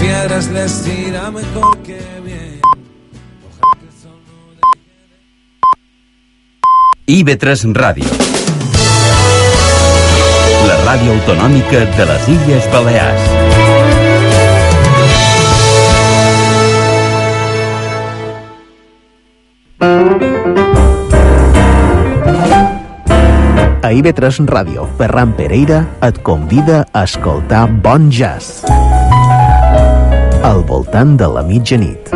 piedras les irá mejor que bien. Ojalá que el sol no le IB3 Ràdio, la ràdio autonòmica de les Illes Balears. A IB3 Ràdio, Ferran Pereira et convida a escoltar bon jazz al voltant de la mitjanit.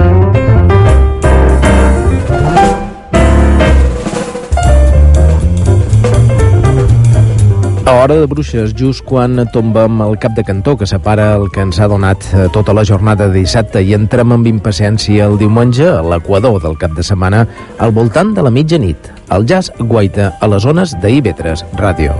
A Hora de Bruixes, just quan tombem el cap de cantó que separa el que ens ha donat tota la jornada de dissabte i entrem amb impaciència el diumenge a l'equador del cap de setmana al voltant de la mitjanit. El jazz guaita a les ones de IB3 Ràdio.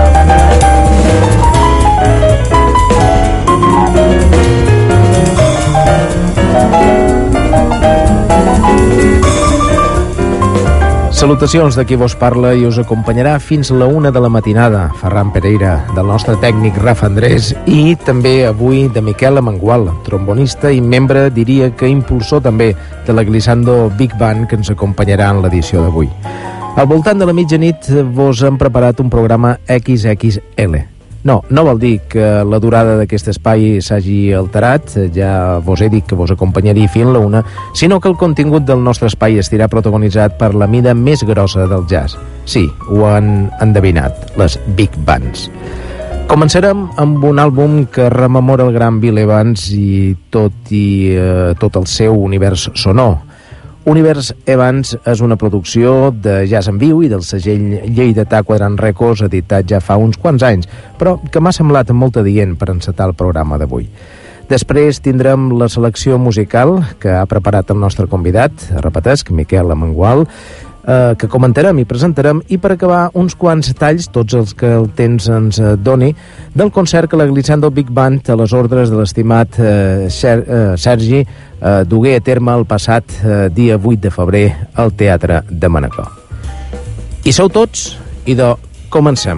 Salutacions de qui vos parla i us acompanyarà fins la 1 de la matinada, Ferran Pereira, del nostre tècnic Rafa Andrés, i també avui de Miquel Amengual, trombonista i membre, diria que impulsor també, de la Glissando Big Band, que ens acompanyarà en l'edició d'avui. Al voltant de la mitjanit vos hem preparat un programa XXL. No vol dir que la durada d'aquest espai s'hagi alterat, ja vos he dit que vos acompanyaria fins la 1, sinó que el contingut del nostre espai estirà protagonitzat per la mida més grossa del jazz. Sí, ho han endevinat, les Big Bands. Començarem amb un àlbum que rememora el gran Bill Evans i tot el seu univers sonor. Univers Evans és una producció de jazz en viu i del segell lleidatà Quadrant Records, editat ja fa uns quants anys, però que m'ha semblat molt adient per encetar el programa d'avui. Després tindrem la selecció musical que ha preparat el nostre convidat, repetesc, Miquel Amengual, que comentarem i presentarem, i per acabar uns quants talls, tots els que el temps ens doni, del concert que la Glissando Big Band a les ordres de l'estimat Sergi dugué a terme el passat dia 8 de febrer al Teatre de Manacor. Hi sou tots? Idò, comencem.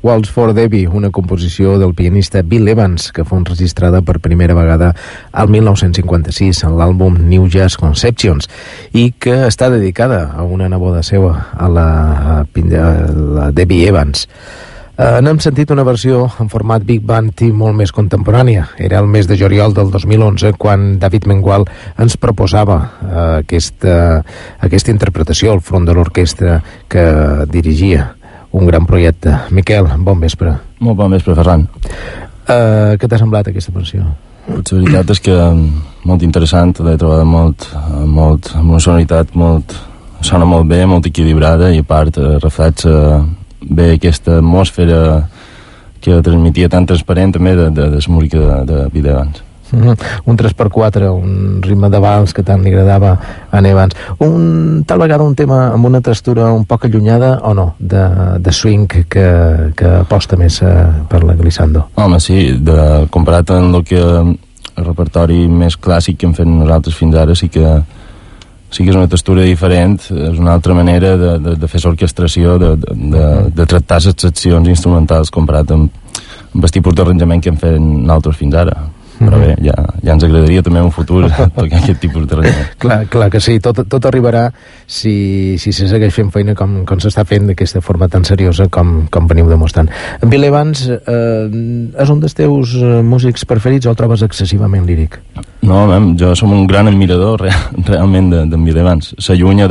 Waltz for Debbie, una composició del pianista Bill Evans, que fou enregistrada per primera vegada al 1956 en l'àlbum New Jazz Conceptions, i que està dedicada a una neboda seva, a la Debbie Evans. N'hem sentit una versió en format Big Band i molt més contemporània. Era el mes de juliol del 2011 quan David Mengual ens proposava aquesta interpretació al front de l'orquestra que dirigia. Un gran projecte. Miquel, bon vespre. Molt bon vespre, Ferran. Què t'ha semblat aquesta versió? La veritat és que molt interessant, l'he trobat amb una sonoritat sona molt bé, molt equilibrada, i a part reflexa bé aquesta atmosfera que transmetia tan transparent també de la música de Bill Evans. Un 3x4, un ritme de vals que tant li agradava a Evans. Tal vegada un tema amb una textura un poc allunyada o no, de swing que aposta més per la glissando. Home, sí, comparat amb el repertori més clàssic que hem fet nosaltres fins ara, sí que és una textura diferent, és una altra manera de fer l'orquestració, de tractar les seccions instrumentals comparat amb el tipus d'arranjament que hem fet nosaltres fins ara. Però bé, ja ens agradaria també en un futur tocar aquest tipus d'arranjament. Clar que sí, tot arribarà si se segueix fent feina com s'està fent d'aquesta forma tan seriosa com veniu demostrant. En Bill Evans és un dels teus músics preferits o el trobes excessivament líric? No, jo som un gran admirador realment d'en Bill Evans. S'allunya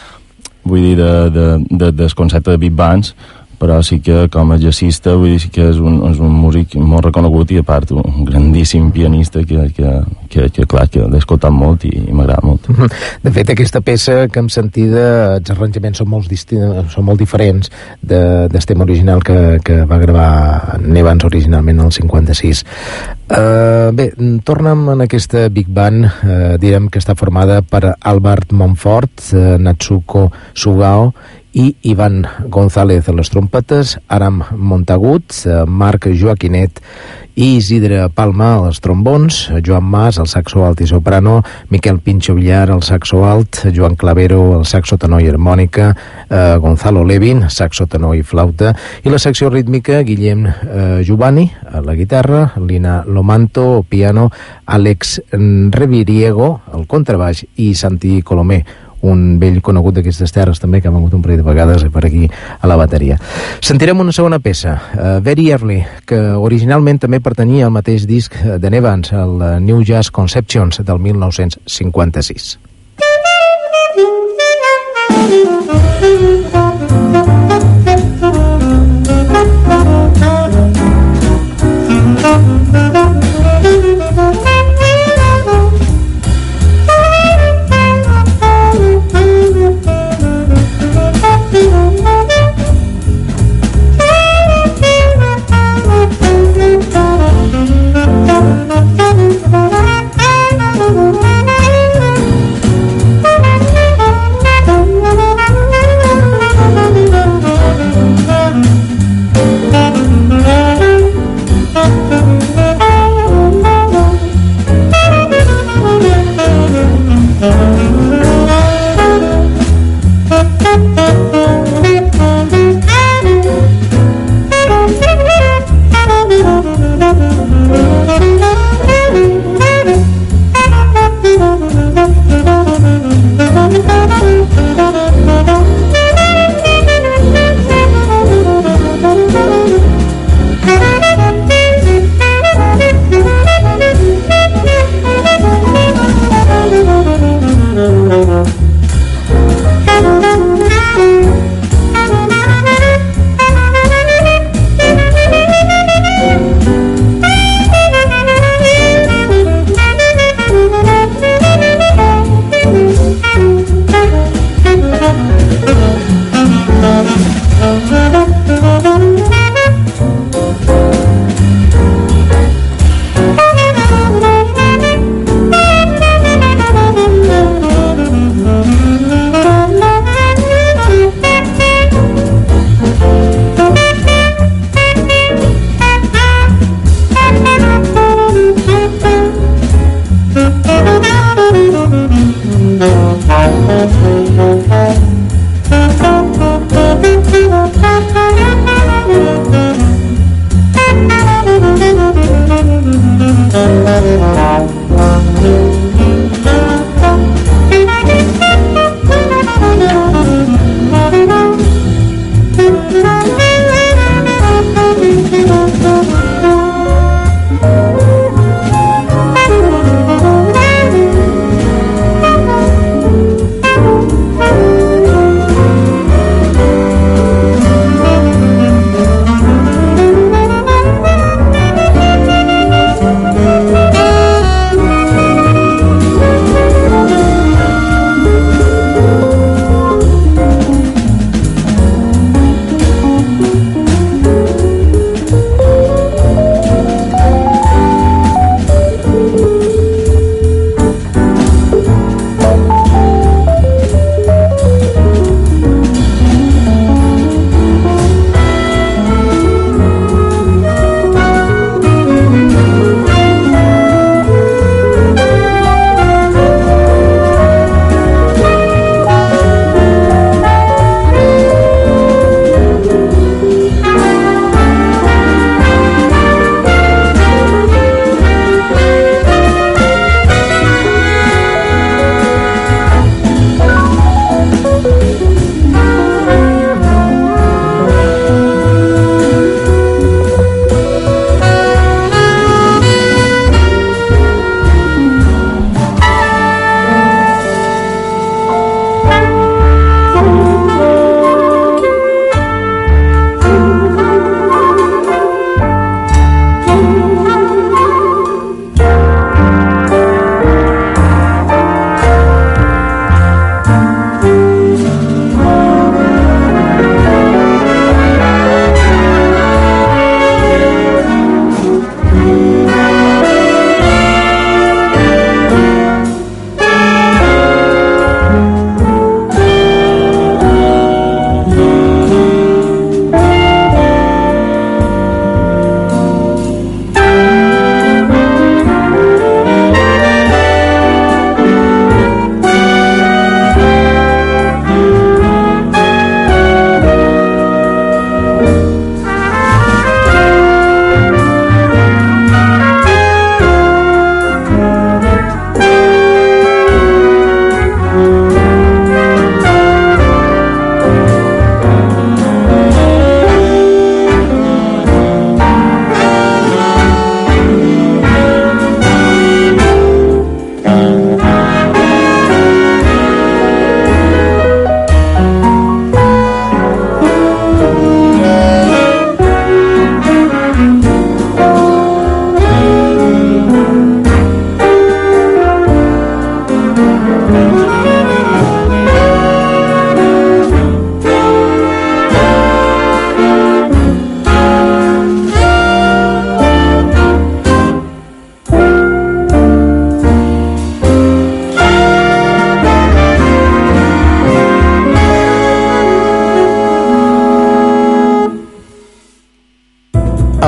del concepte de Big Bands, però sí que com a jazzista vull dir, sí que és un músic molt reconegut i a part un grandíssim pianista que clar, que l'he escoltat molt i m'agrada molt. De fet, aquesta peça que hem sentida, els arranjaments són molt diferents del tema original que va gravar Evans originalment el 56. Bé, tornem en aquesta Big Band. Direm que està formada per Albert Montfort, Natsuko Sugao i Ivan González a les trompetes, Aram Montagut, Marc Joaquinet i Isidre Palma als trombons, Joan Mas al saxo alt i soprano, Miquel Pincho Villar al saxo alt, Joan Clavero al saxo tenor i harmònica, Gonzalo Levin, saxo tenor i flauta, i la secció rítmica, Guillem Giovanni a la guitarra, Lina Lomanto al piano, Àlex Reviriego al contrabaix i Santi Colomé, un vell conegut d'aquestes terres també, que ha vengut un parell de vegades per aquí a la bateria. Sentirem una segona peça, Very Early, que originalment també pertanyia al mateix disc de Evans, el New Jazz Conceptions del 1956.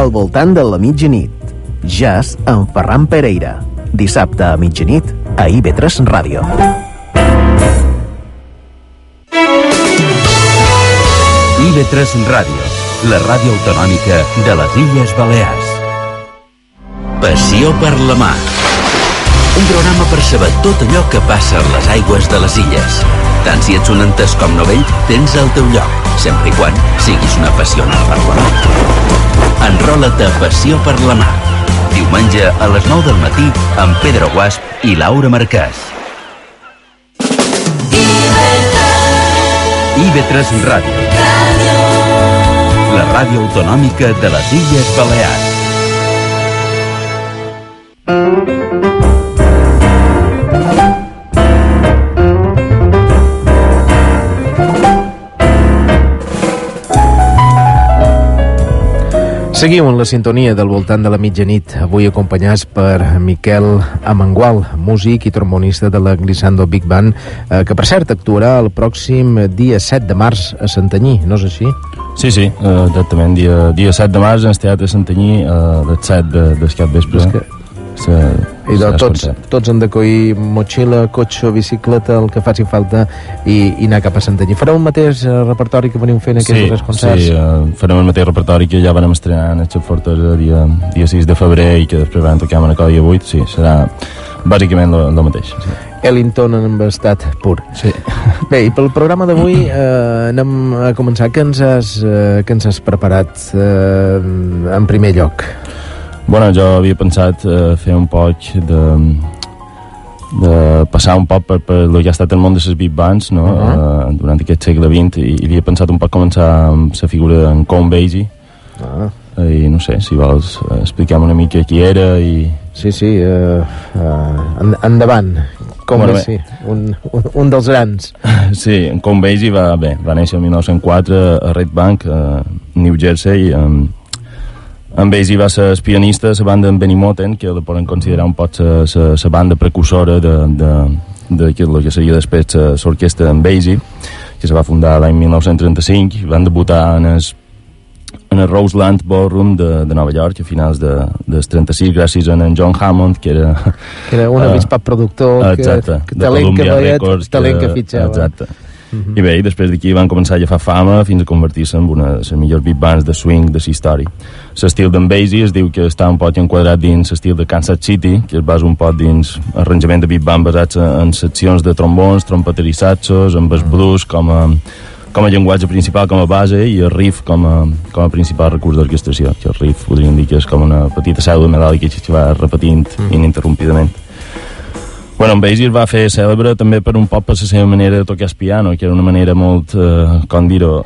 Al voltant de la mitjanit. Jazz amb Ferran Pereira. Dissabte a mitjanit a IB3 Ràdio. IB3 Ràdio, la ràdio autonòmica de les Illes Balears. Passió per la mar. Un programa per saber tot allò que passa a les aigües de les illes. Tant si ets un entès com novell, tens el teu lloc, sempre i quan siguis un apassionat per la mar. Enrola't a Passió per la mar. Diumenge a les 9 del matí amb Pedro Guasp i Laura Marcàs. IB3 Ràdio. La ràdio autonòmica de les Illes Balears. Seguim en la sintonia del voltant de la mitjanit, avui acompanyats per Miquel Amengual, músic i trombonista de la Glissando Big Band, que per cert actuarà el pròxim dia 7 de març a Santanyí, no és així? Sí, exactament, dia 7 de març en el Teatre Santanyí, del 7 del cap vespre. I tots han de coir motxilla, cotxe, bicicleta, el que faci falta i anar cap a Santanyí. Fareu el mateix repertori que veniu fent aquests tres concerts? Sí, farem el mateix repertori que ja vam estrenar en el Xap Fortosa dia 6 de febrer i que després vam tocar a Manacor dia 8. Sí, serà bàsicament el mateix. Sí. Ellington en estat pur. Sí. Bé, i pel programa d'avui anem a començar. Què ens has preparat en primer lloc? Bueno, jo havia pensat fer un poc de passar un poc per el que ha estat el món de les big bands, no? Durant aquest segle XX, i havia pensat un poc començar amb la figura d'en Count Basie. I no sé, si vols explicar-me una mica qui era i... Sí, endavant. Com Basie, un dels grans. Sí, en Count Basie va néixer el 1904 a Red Bank, a New Jersey. En Basie va ser el pianista de la banda en Benny Moten, que la poden considerar un poc la banda precursora de que seria després l'orquestra en Basie, que se va fundar l'any 1935, i van debutar en el Roseland Ballroom de Nova York a finals del 36, gràcies a en John Hammond, que era un avispat productor, talent que fitxava. Exacte. I bé, després d'aquí van començar a agafar fama fins a convertir-se en una de les millors big bands de swing de la història. L'estil d'en Basie es diu que està un poc enquadrat dins l'estil de Kansas City, que es basa un poc dins arranjament de big band basats en seccions de trombons, trompetes i saxos, amb el blues com a llenguatge principal, com a base, i el riff com a principal recurs d'orquestració, que el riff podríem dir que és com una petita pseudo melòdica que va repetint ininterrompidament. Bueno, en Basie es va fer cèlebre també per un poc per la seva manera de tocar el piano, que era una manera molt, com dir-ho,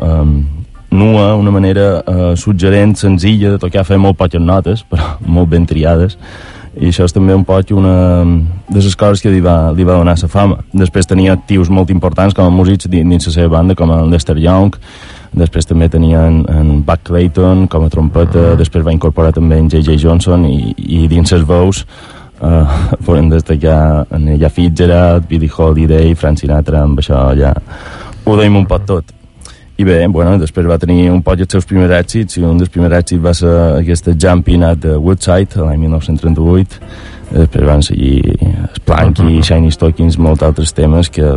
nua, una manera suggerent, senzilla de tocar, fer molt poques notes, però molt ben triades, i això és també un poc una de les coses que li va donar la fama. Després tenia actius molt importants com a músics dins la seva banda, com en Lester Young, després també tenia en Buck Clayton com a trompeta, després va incorporar també en J.J. Johnson, i dins les veus podem destacar en Ella Fitzgerald, Billie Holiday, Frank Sinatra, amb això ja ho deim un poc tot. I bé, bueno, després va tenir un poc els seus primers èxits, i un dels primers èxits va ser aquesta Jumping at the Woodside, l'any 1938. Després van seguir Splanky, Shiny Stockings, molts altres temes que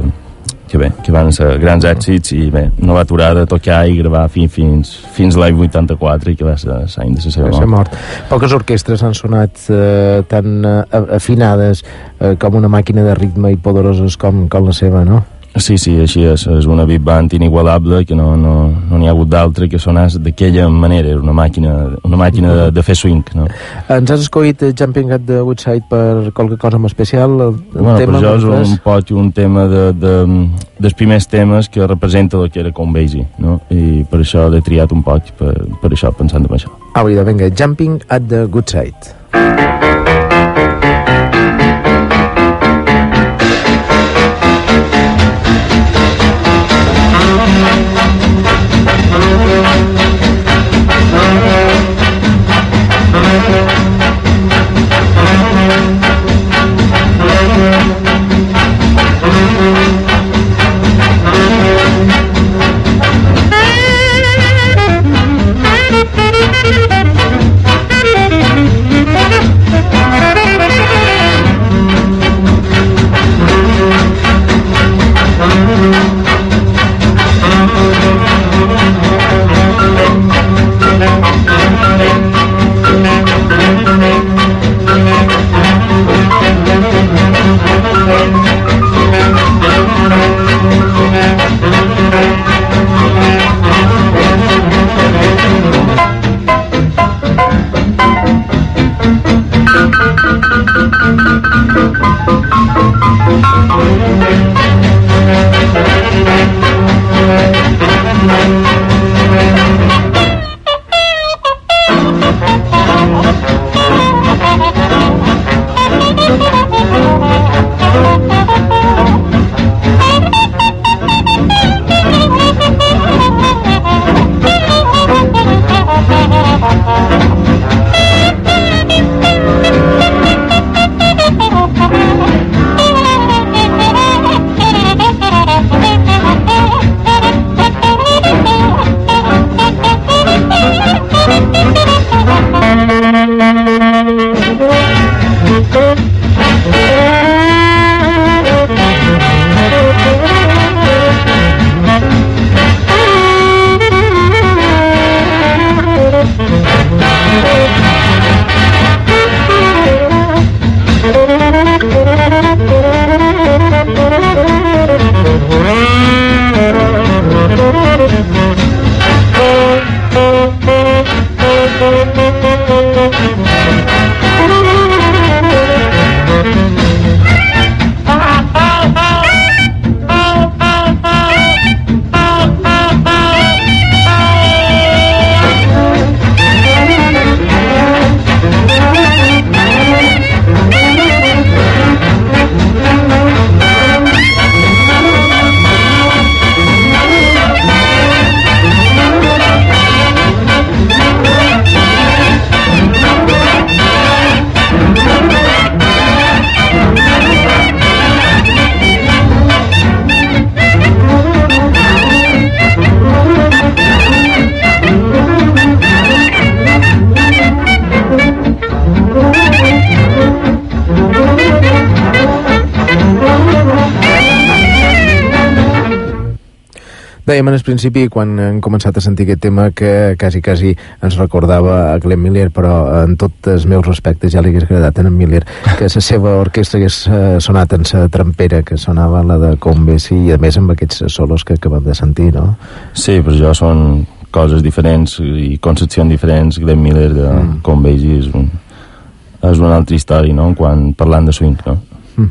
van ser grans èxits, i bé, no va aturar de tocar i gravar fins l'any 84, i que va ser l'any de la seva mort. Poques orquestres han sonat tan afinades com una màquina de ritme i poderoses com la seva, no? Sí, així és una big band inigualable, que no n'hi ha hagut d'altre que sonés d'aquella manera. Era una màquina de fer swing, no? Ens has escollit Jumping at the Woodside per qualque cosa en especial? Bueno, per això és un poc un tema dels primers temes que representa el que era Count Basie, no? I per això l'he triat un poc, per això, pensant en això. Vinga, Jumping at the Woodside. Dèiem en el principi, quan hem començat a sentir aquest tema, que quasi ens recordava a Glenn Miller, però en tots els meus respectes ja li hagués agradat a en Miller que la seva orquestra hagués sonat en la trampera, que sonava la de Count Basie, i a més amb aquests solos que acabem de sentir, no? Sí, per això són coses diferents i concepcions diferents. Glenn Miller de Count Basie és una altra història, no?, quan parlant de swing, no?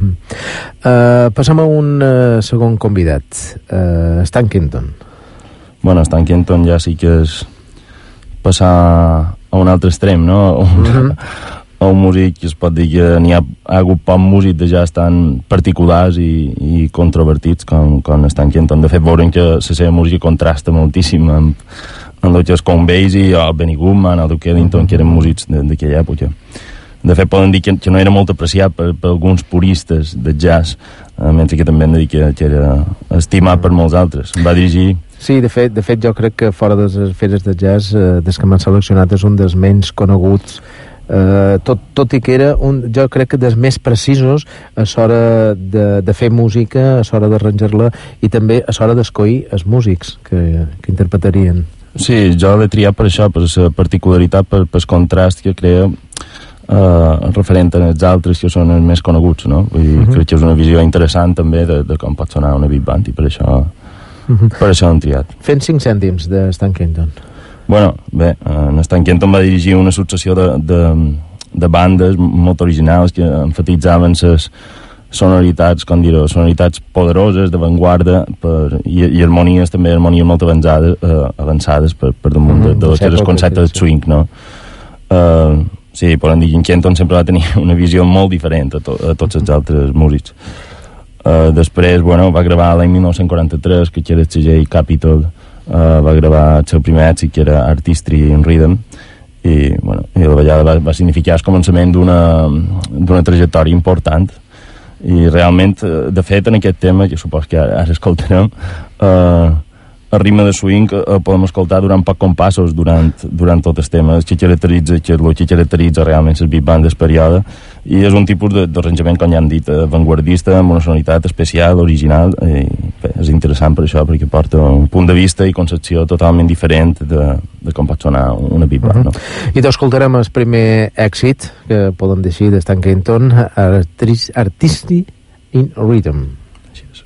Passem a un segon convidat, Stan Kenton. Bueno, Stan Kenton ja sí que és passar a un altre extrem, no? A un músic que es pot dir que n'hi ha hagut poc músic de jazz tan particulars i controvertits com Stan Kenton. De fet, veurem que la seva música contrasta moltíssim amb el que és Count Basie o Benny Goodman o Duke Ellington, que eren músics d'aquella època. De fet, poden dir que no era molt apreciat per alguns puristes de jazz, mentre que també hem de dir que era estimat per molts altres. Va dirigir... Sí, de fet jo crec que fora de les esferes de jazz, des que m'han seleccionat, és un dels menys coneguts, tot i que era jo crec que dels més precisos a l'hora de fer música, a l'hora d'arranjar-la, i també a l'hora d'escollir els músics que interpretarien. Sí, jo l'he triat per això, per la particularitat, per el contrast que crea referent als altres que són els més coneguts, no? Vull dir, crec que és una visió interessant també de com pot sonar una big band, i per això l'hem triat. Fent 5 cèntims de Stan Kenton. Bueno, bé, en Stan Kenton va dirigir una successió de bandes molt originals que enfatitzaven les sonoritats, com dir-ho, sonoritats poderoses, d'avantguarda, i harmonies també, harmonies molt avançades per damunt de que és el concepte del swing, no? Sí, podem dir que en Kenton sempre va tenir una visió molt diferent a tots els altres músics. Després, bueno, va gravar l'any 1943, que era el segell Capitol, va gravar el seu primer èxit, que era Artistry in Rhythm, i la ballada va significar el començament d'una trajectòria important. I realment, de fet, en aquest tema, que supos que ara escoltarem, el ritme de swing el podem escoltar durant poc compassos durant tot el tema, el que caracteritza realment les big bands del període, i és un tipus d'arranjament, com ja hem dit, avantguardista, amb una sonoritat especial, original, i bé, és interessant per això, perquè porta un punt de vista i concepció totalment diferent de com pot sonar una big band, no? I t'escoltarem el primer èxit, que podem dir de Stan Kenton, Artistry in Rhythm. Així és.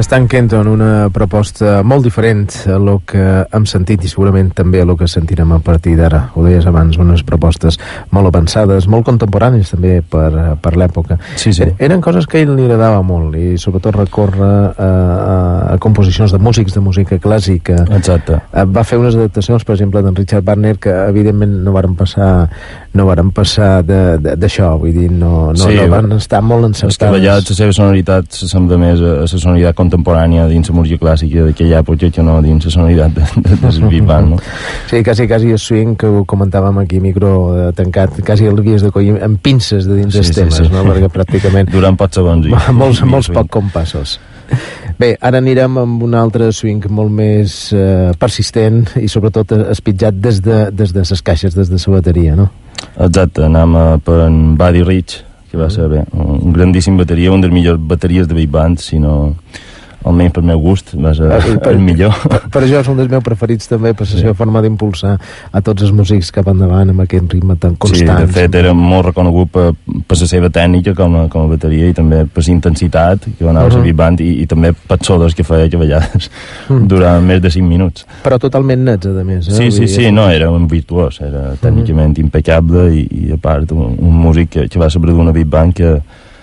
Stan Kenton, una proposta molt diferent a lo que hem sentit i segurament també a lo que sentirem a partir d'ara. Ho deies abans, unes propostes molt avançades, molt contemporànies també per l'època. Sí. Eren coses que a ell li agradava molt i sobretot recórrer a composicions de músics de música clàssica. Exacte. Va fer unes adaptacions, per exemple, d'en Richard Wagner que evidentment no varen passar d'això, vull dir, no van estar molt encertades. És que allà la seva sonoritat s'assembla més a la sonoritat contemporània dins la música clàssica d'aquella època que no dins la sonoritat del Big Band, no? Sí, quasi el swing que ho comentàvem aquí, micro tancat, quasi l'havies de collir amb pinces de dins els temes, no? Perquè pràcticament durant pocs segons molts pocs compassos. Bé, ara anirem amb un altre swing molt més persistent i sobretot espitjat des de les caixes, des de la bateria, no? Exacte, anem per en Buddy Rich, que va ser un grandíssim bateria, un dels millors bateries de Big Band, si no, almenys per meu gust, va ser el millor. Per això és un dels meus preferits també, per la seva forma d'impulsar a tots els músics cap endavant amb aquest ritme tan constant. Sí, de fet era molt reconegut per la seva tècnica com a bateria i també per la intensitat que donava la Big Band i també per solos que feia que vegades durant més de 5 minuts. Però totalment nets, a més. Sí, no, era un virtuós, era tècnicament impecable i a part un músic que va saber d'una Big Band que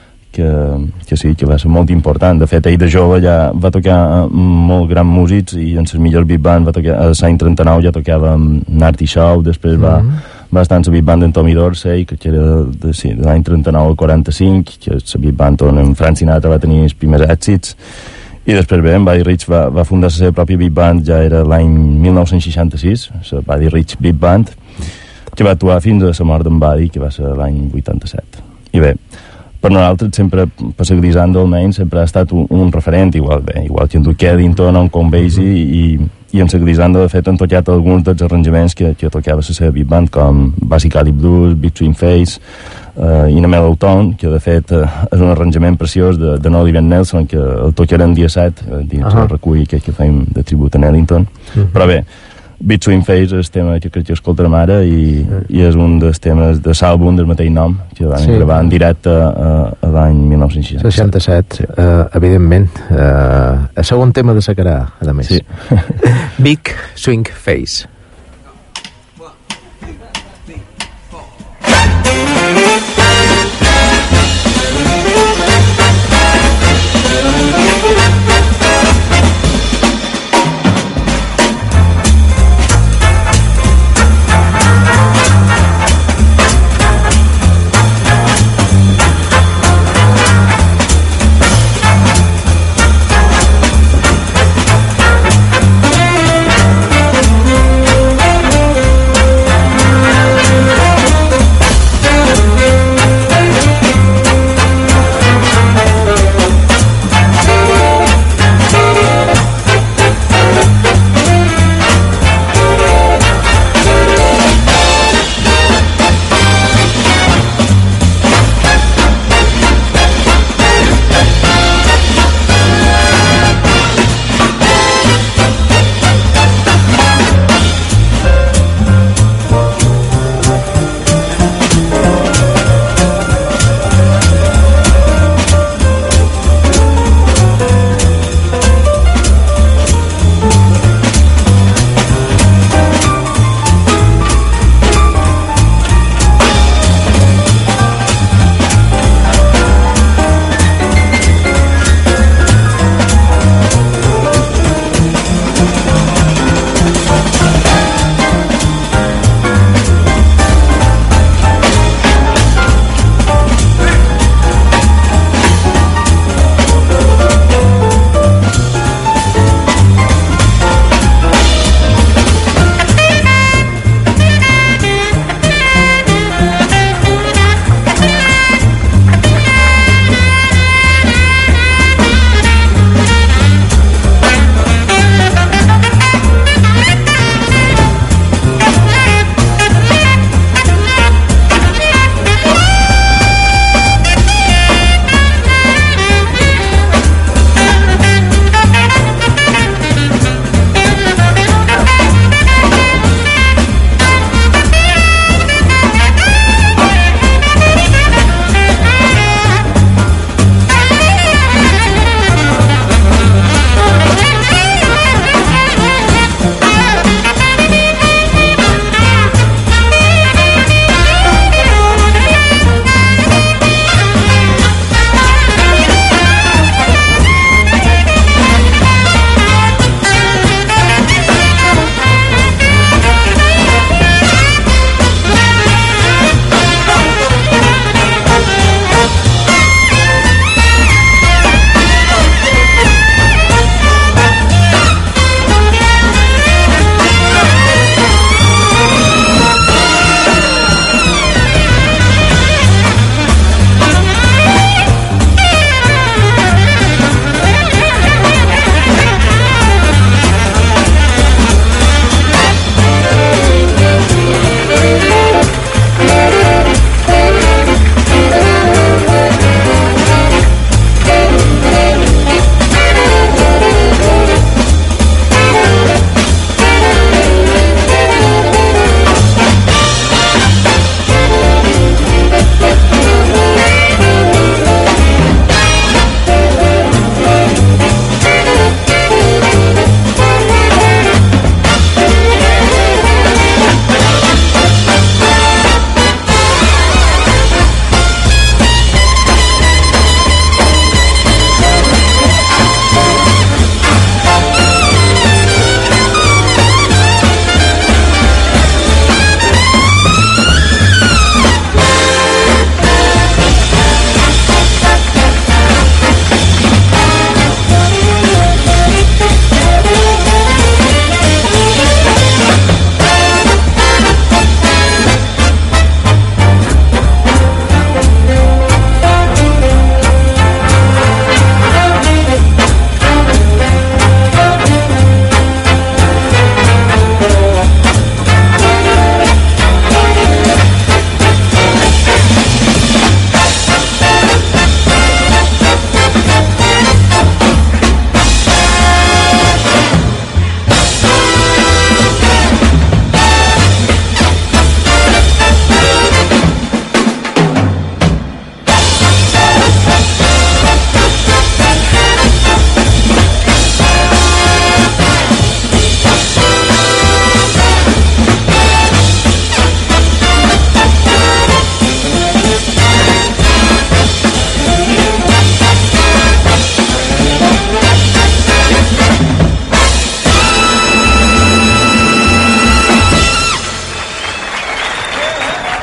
sí, que va ser molt important. De fet, ell de jove ja va tocar molt grans músics i en les millors Big Band va tocar, a l'any 39 ja tocava amb Artie Shaw, després va estar en la Big Band d'en Tommy Dorsey, que era de l'any 39 al 45, que la Big Band on en Frank Sinatra va tenir els primers èxits, i després en Buddy Rich va fundar la seva pròpia Big Band, ja era l'any 1966, la Buddy Rich Big Band, que va actuar fins a la mort d'en Buddy, que va ser l'any 87. I bé, per nosaltres sempre, per la Glisando almenys, sempre ha estat un referent, igual que en Duke Ellington o en Count Basie, i en la Glisando de fet han tocat alguns dels arranjaments que tocava la seva Big Band, com Basically Blues, Between Face, In a Mellow Tone, que de fet és un arranjament preciós de Oliver Nelson, que el tocarem dia 7 dins el recull que fem de tribut a Ellington. Però bé, Between Face és el tema que crec que escoltarem ara i és un dels temes de l'àlbum del mateix nom que van gravar en directe a l'any 1967. Evidentment. El segon tema de Sacarà, a més. Sí. Big Swing Face.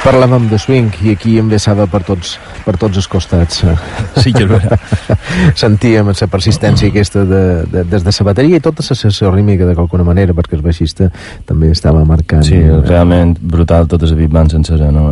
Parlàvem de swing i aquí envessava per tots els costats. Sí que és vera. Sentíem la persistència aquesta des de la bateria i tota la sessió rítmica d'alguna manera, perquè el baixista també estava marcant. Sí, realment brutal tota la big band sencera, no?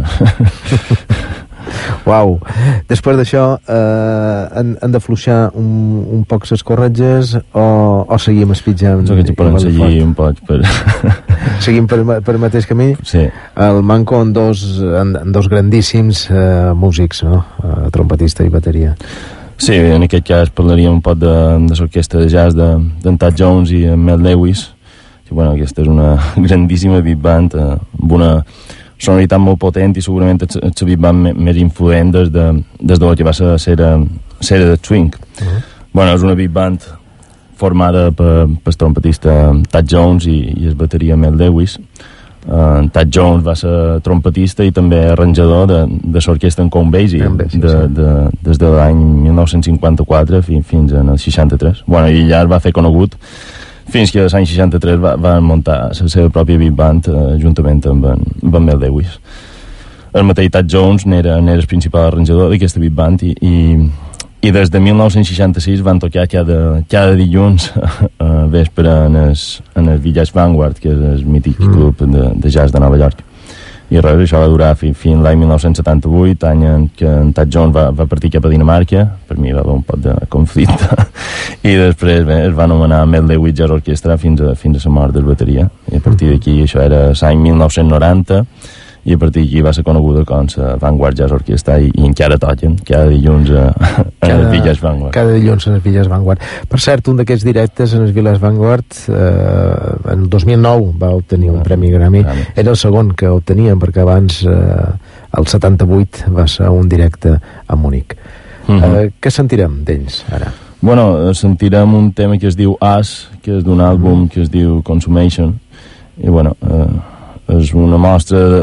Uau, després d'això han de fluixar un poc les corretges o seguim espitjant? Jo que ens poden seguir un poc per... Seguim per el mateix camí? Sí. El Manco en dos grandíssims músics, no? Trompetista i bateria. Sí, en aquest cas parlaríem un poc de l'orquestra de jazz d'en Tad Jones i en Mel Lewis, que bueno, aquesta és una grandíssima big band amb una sonoritat molt potent i segurament la big band més influent des de que va ser de swing. Bueno, és una big band formada per el trompetista Tad Jones i el bateria Mel Lewis. Tad Jones va ser trompetista i també arranjador de l'orquestra en Count Basie des de l'any 1954 fins al 63. Bueno, i ja es va fer conegut fins que l'any 63 van muntar la seva pròpia big band juntament amb en Mel Lewis. El mateix Tad Jones n'era el principal arranjador d'aquesta big band i des de 1966 van tocar cada dilluns vespre en el Village Vanguard, que és el mític club de jazz de Nova York. I res, això va durar fins l'any 1978, any en què en Tad Jones va partir cap a Dinamarca. Per mi va haver un poc de conflicte i després es va anomenar Mel Lewis Jazz Orchestra fins a la mort del bateria, i a partir d'aquí això era l'any 1990 i a partir d'aquí va ser coneguda com la Vanguard Jazz Orchestra i encara toquen cada dilluns en el Village Vanguard. Cada dilluns en el Village Vanguard. Per cert, un d'aquests directes en el Village Vanguard en 2009 va obtenir un premi Grammy. Era el segon que obtenien, perquè abans el 78 va ser un directe a Múnich. Què sentirem d'ells ara? Bueno, sentirem un tema que es diu Us, que és d'un àlbum que es diu Consumation, i bueno, és una mostra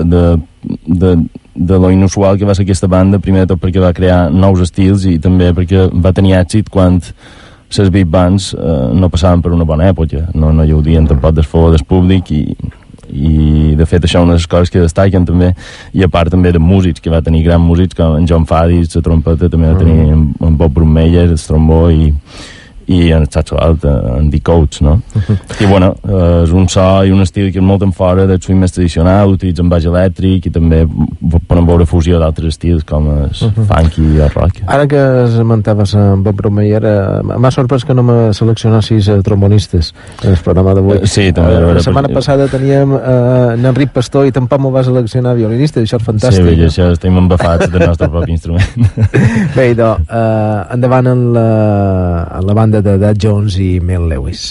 de lo inusual que va ser aquesta banda, primer de tot perquè va crear nous estils i també perquè va tenir èxit quan les big bands no passaven per una bona època, no hi haudien tampoc del favor del públic i de fet això és una de les coses que destaquen també, i a part també de músics, que va tenir grans músics com en John Fadis, la trompeta, també va tenir en Bob Brummeyer, el trombó i en el saxo alt, en The Coates, no? I bueno, és un so i un estil que és molt en fora del swing més tradicional, utilitzen baix elèctric i també poden veure fusió d'altres estils com el funky i el rock. Ara que esmentaves en Bob Brummeyer, m'ha sorprès que no me seleccionassis trombonistes en el programa d'avui. Sí, també. La setmana passada teníem en Enric Pastor i tampoc m'ho va seleccionar violinista, això és fantàstic. Sí, això estem embafats del nostre propi instrument. Bé, doncs, endavant en la banda de Tad Jones i Mel Lewis.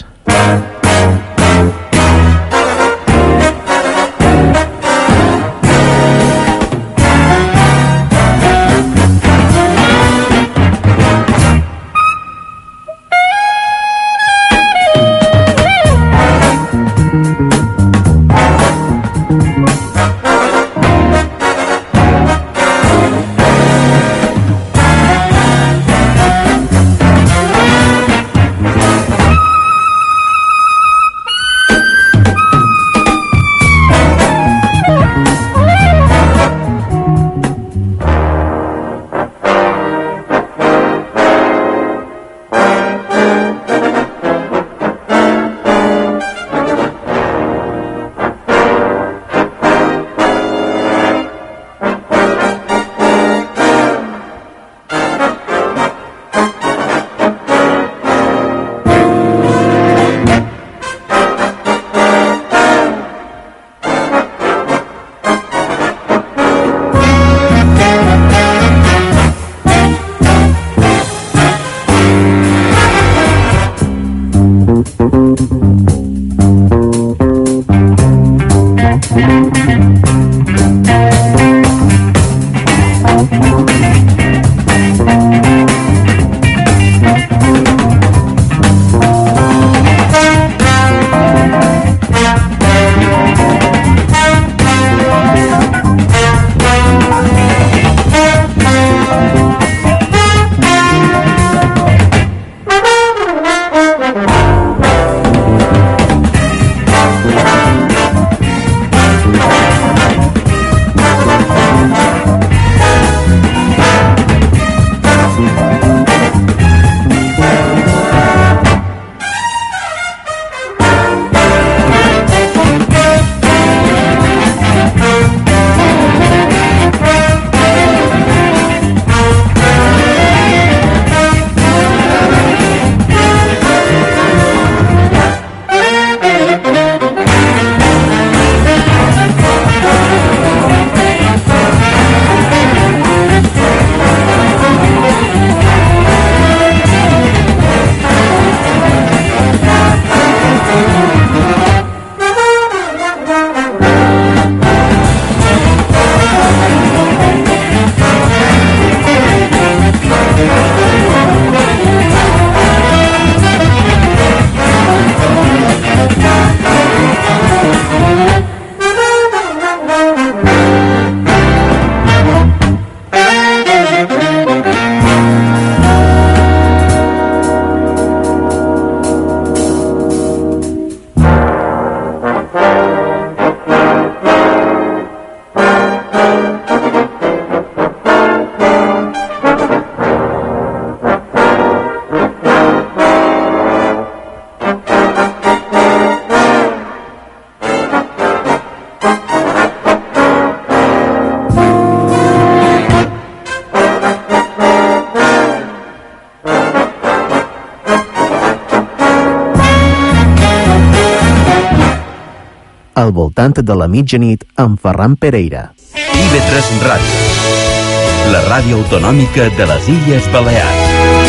al voltant de la mitjanit amb Ferran Pereira. IB3 Ràdio, la ràdio autonòmica de les Illes Balears.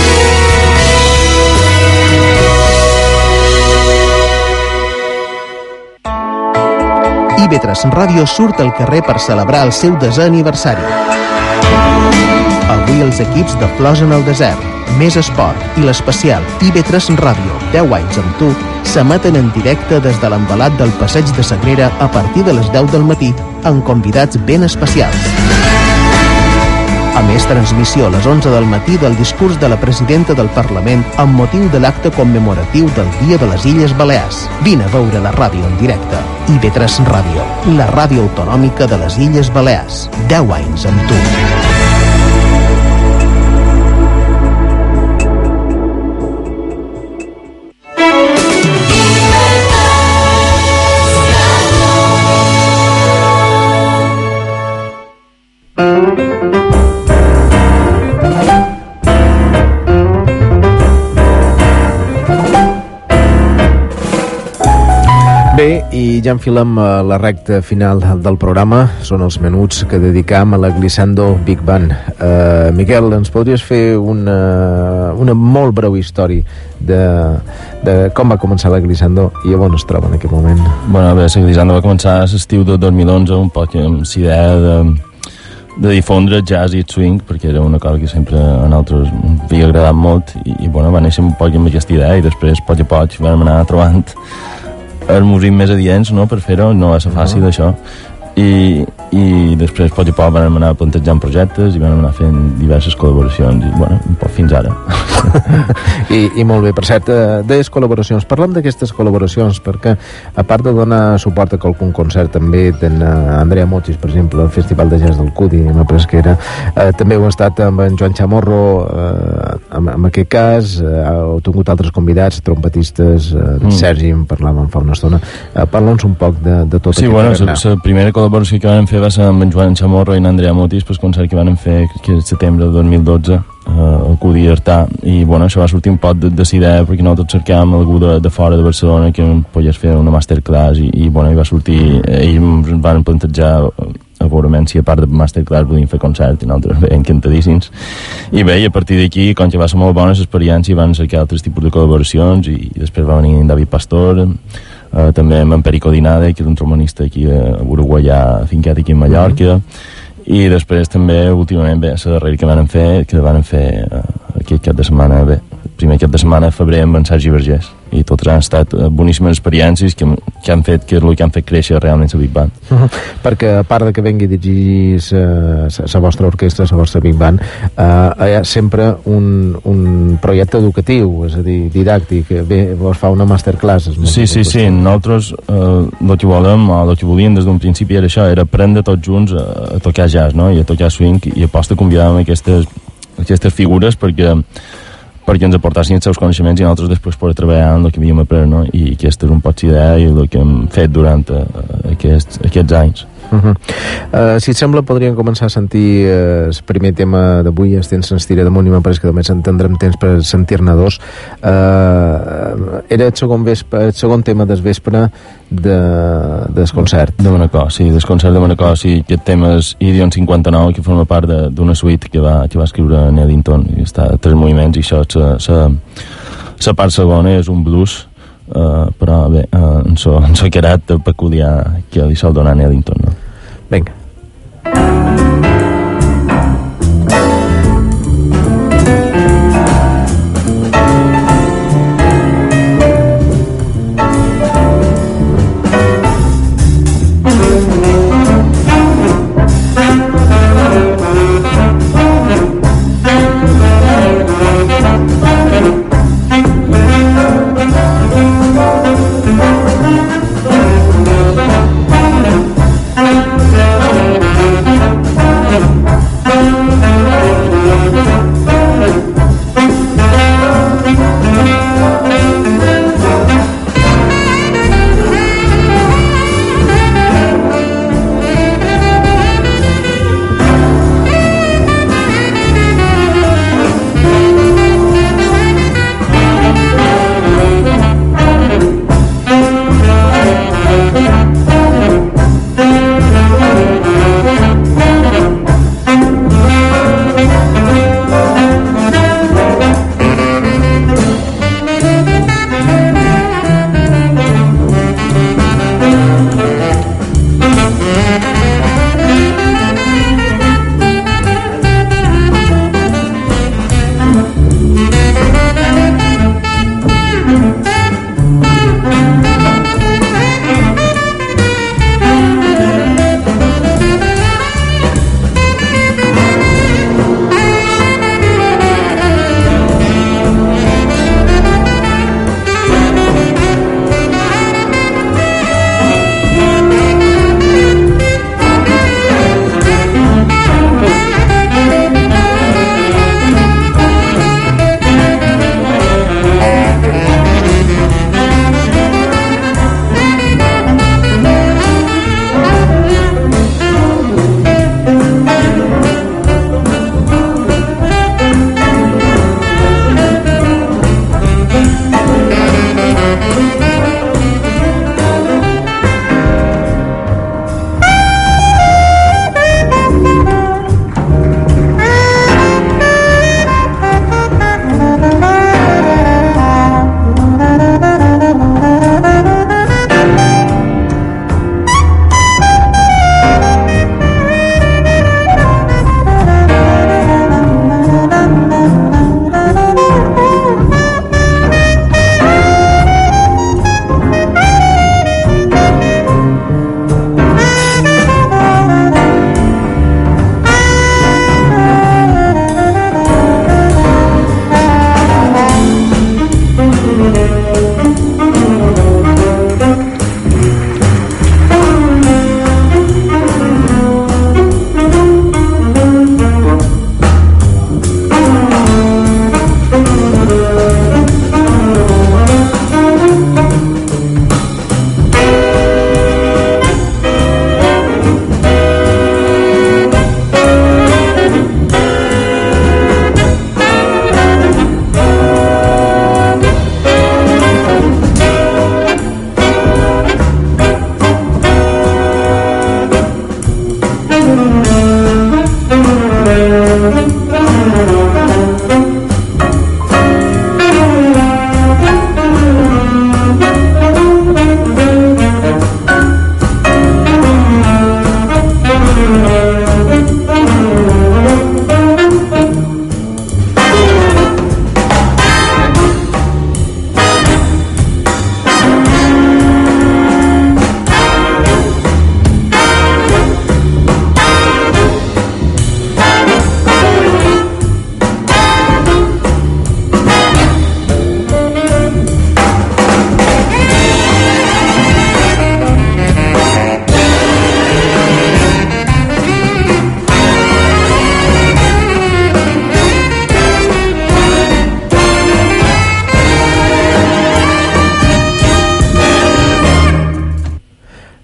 IB3 Ràdio surt al carrer per celebrar el seu 10è aniversari. Avui els equips de Flors en el desert, Més Esport i l'especial IB3 Ràdio 10 anys amb tu s'emeten en directe des de l'envelat del Passeig de Sagrera a partir de les 10 del matí amb convidats ben especials. A més, transmissió a les 11 del matí del discurs de la presidenta del Parlament amb motiu de l'acte commemoratiu del Dia de les Illes Balears. Vine a veure la ràdio en directe. IB3 Ràdio, la ràdio autonòmica de les Illes Balears. 10 anys amb tu. Bé, i ja enfilem la recta final del programa. Són els minuts que dedicam a la Glissando Big Band. Miquel, ens podries fer una molt breu història de com va començar la Glissando i on es troba en aquest moment? Bueno, bé, la Glissando va començar a l'estiu de 2011, un poc amb l'idea de difondre jazz i swing, perquè era una cosa que sempre a nosaltres havia agradat molt, i bueno, va néixer un poc amb aquesta idea, i després, a poc vam anar trobant els músics més adients, no?, per fer-ho. No va ser fàcil, això, i després a poc vam anar plantejant projectes i vam anar fent diverses col·laboracions i bueno, un poc fins ara. I molt bé, per cert, de les col·laboracions, parlem d'aquestes col·laboracions perquè a part de donar suport a qualcun concert també tenen Andrea Motis, per exemple, al Festival de Jazz del Cudi, m'ha pres que era, també heu estat amb en Joan Chamorro, en aquest cas heu tingut altres convidats, trompetistes, Sergi en parlàvem fa una estona. Parla'ns un poc de tot aquest tarannà. Sí, la primera col·laboració que vam fer va ser amb en Joan Chamorro i en Andrea Motis pel concert que vam fer que el setembre de 2012 al Cudi Artà, i bueno, això va sortir un poc de idea perquè nosaltres cercàvem algú de fora de Barcelona que pogués fer una masterclass i bueno, i va sortir, ells van plantejar a veure si a part de masterclass podíem fer concert i nosaltres bé, encantadíssims, i bé, i a partir d'aquí, com que va ser molt bona l'experiència, van cercar altres tipus de col·laboracions i després va venir en David Pastor, també amb en Perico Dinade, que és un trombonista aquí a uruguaià fincat aquí a Mallorca, i després també últimament bé, la darrera que van fer aquest cap de setmana, bé, el primer cap de setmana de febrer amb en Sergi Vergés, i totes han estat boníssimes experiències que han fet, que és el que han fet créixer realment la Big Band. Perquè a part de que vengui a dirigir la vostra orquestra, la vostra Big Band, hi ha sempre un projecte educatiu, és a dir, didàctic, bé, vos fa una masterclass. Sí, nosaltres el que volem, o el que volíem des d'un principi era això, era aprendre tots junts a tocar jazz, no?, i a tocar swing, i aposta convidàvem aquestes figures perquè ens aportassin els seus coneixements i nosaltres després poder treballar en el que havíem après, no? I aquesta és un poc idea i el que hem fet durant aquests anys. Si et sembla, podríem començar a sentir el primer tema d'avui. Els temps se'ns tira damunt i m'ha pareix que només en tindrem temps per sentir-ne dos. Era el segon tema del vespre del concert de Manacor, sí, del concert de Manacor, sí. Aquest tema és Idiom 59, que forma part d'una suite que va escriure en Eddington, i està a 3 moviments, i això la part segona és un blues, però bé, en so caràcter peculiar que li sol donar a Eddington, no? Vinga.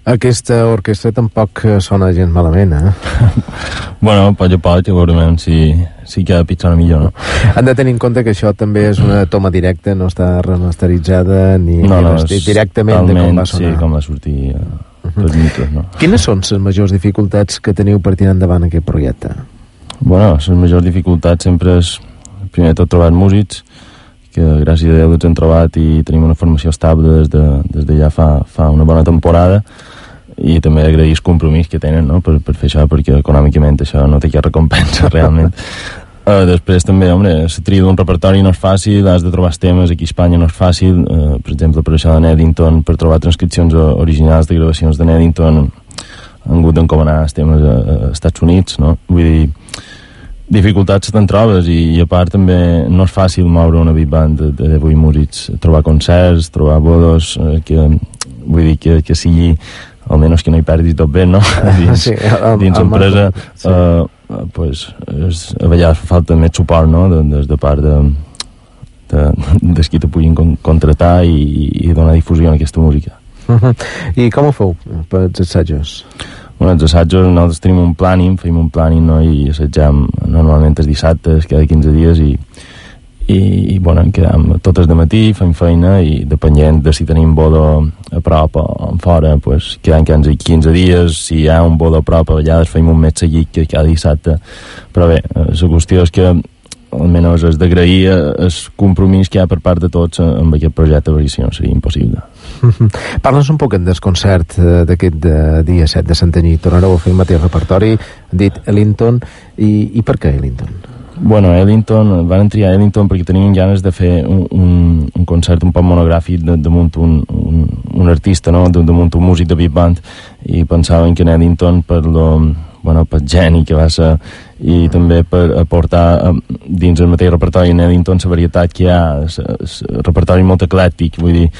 Aquesta orquestra tampoc sona gens malament, Bueno, poc a poc, veurem si queda pitjor o millor, no? Han de tenir en compte que això també és una toma directa, no està remasteritzada ni directament de com va sonar. Sí, com va sortir els micros, no? Quines són les majors dificultats que teniu per tirar endavant aquest projecte? Bueno, les majors dificultats sempre és, primer de tot, trobar músics, que gràcies a Déu els hem trobat i tenim una formació estable des de ja fa una bona temporada, i també agrair el compromís que tenen, no? per fer això, perquè econòmicament això no té cap recompensa realment. Després també, home, la tria d'un repertori no és fàcil, has de trobar els temes, aquí a Espanya no és fàcil, per exemple, per això de Neddington, per trobar transcripcions originals de gravacions de Neddington han hagut d'encomanar els temes als Estats Units, no? Vull dir, dificultats te'n trobes, i a part també no és fàcil moure una big band de 8 músics, trobar concerts, trobar bodos, vull dir que sigui almenys que no hi perdis tot bé, no? Dins l'empresa, pues, a vegades fa falta més suport, no? Des de part dels qui te puguin contratar i donar difusió a aquesta música. I com ho feu per els assajos? Bueno, els assajos, nosaltres tenim un planning, fem un planning, no? I assajam normalment els dissabtes, cada 15 dies, i bueno, quedam totes de matí, fem feina, i depenent de si tenim bodo a prop o fora, pues, quedam 15 dies, si hi ha un bodo a prop, a vegades fem un mes seguit que cada dissabte, però bé, la qüestió és que almenys és d'agrair el compromís que hi ha per part de tots amb aquest projecte, perquè si no seria impossible. Parla'ns un poc del concert d'aquest dia 7 de Santanyí. Tornareu a fer el mateix repertori, han dit Ellington, i per què Ellington? Bueno, Ellington, van triar Ellington perquè tenien ganes de fer un concert un poc monogràfic damunt un artista, no? Damunt un músic de big band, i pensaven que Ellington, pel geni que va ser, i també per aportar dins el mateix repertori en Ellington la varietat que hi ha, el repertori molt eclèctic, vull dir,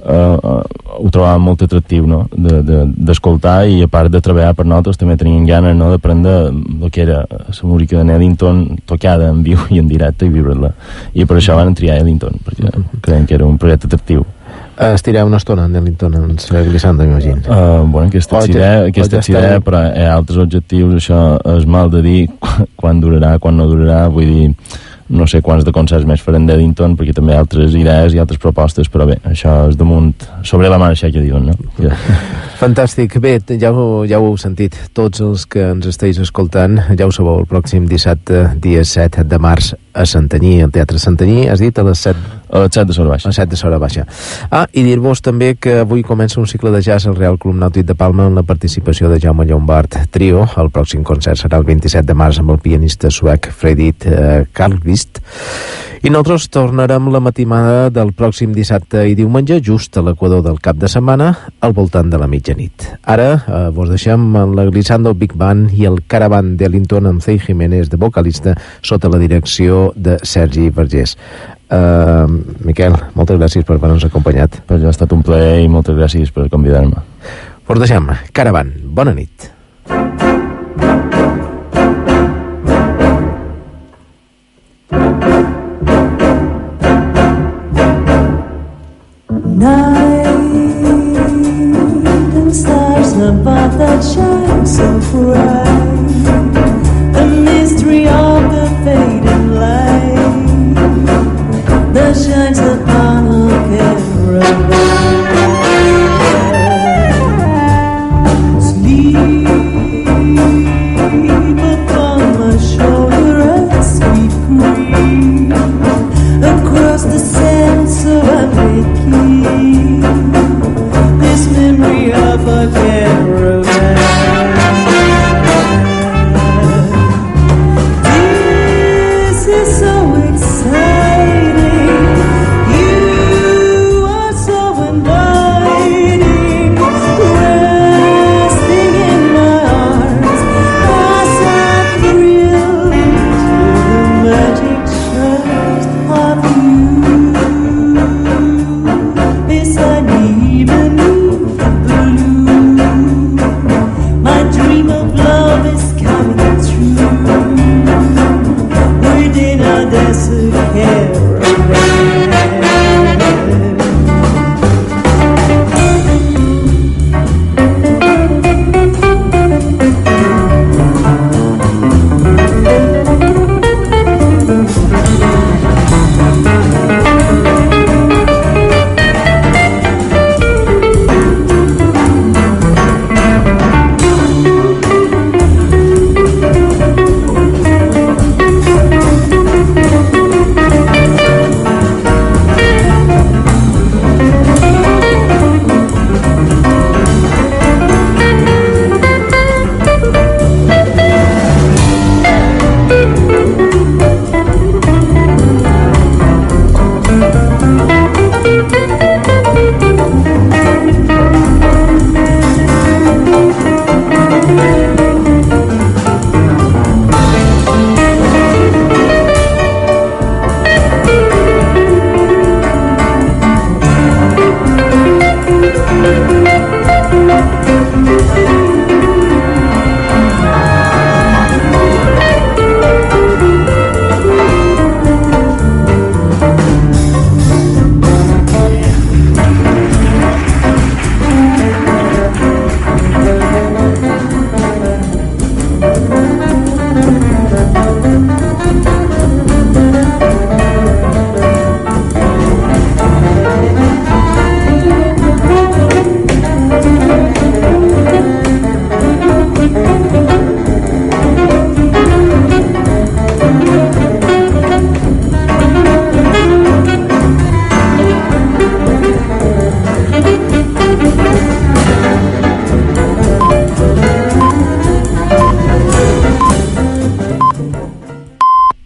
ho trobàvem molt atractiu, no? D'escoltar, i a part de treballar per nosaltres també tenien ganes, no? D'aprendre el que era la música de Ellington tocada en viu i en directe i viure-la, i per això van triar Ellington, perquè creiem que era un projecte atractiu. Estireu una estona en Ellington, en la glissanda, m'imagino. Bueno, aquesta idea, però hi ha altres objectius, això és mal de dir quan durarà, quan no durarà, vull dir, no sé quants de concerts més farem d'Ellington, perquè també hi ha altres idees i altres propostes, però bé, això és damunt, sobre la marxa, que diuen, no? Fantàstic. Bé, ja ho heu sentit, tots els que ens esteu escoltant, ja ho sabeu, el pròxim dissabte, dia 7 de març, a Santanyí, al Teatre Santanyí, has dit a les 7? A les 7 de Sora Baixa. A les 7 de Sora Baixa. I dir-vos també que avui comença un cicle de jazz al Real Club Nàutic de Palma amb la participació de Jaume Llombart Trio. El pròxim concert serà el 27 de març amb el pianista suec Fredrik Karlqvist. I nosaltres tornarem la matinada del pròxim dissabte i diumenge, just a l'equador del cap de setmana, al voltant de la mitjanit. Ara vos deixem amb la Glissando Big Band i el Caravan d'Ellington amb Zey Jiménez de vocalista sota la direcció de Sergi Vergés. Miquel, moltes gràcies per haver-nos acompanyat. Per jo ha estat un plaer i moltes gràcies per convidar-me. Vos deixem, Caravan, bona nit. Above that shine so bright, the mystery of the fading light that shines upon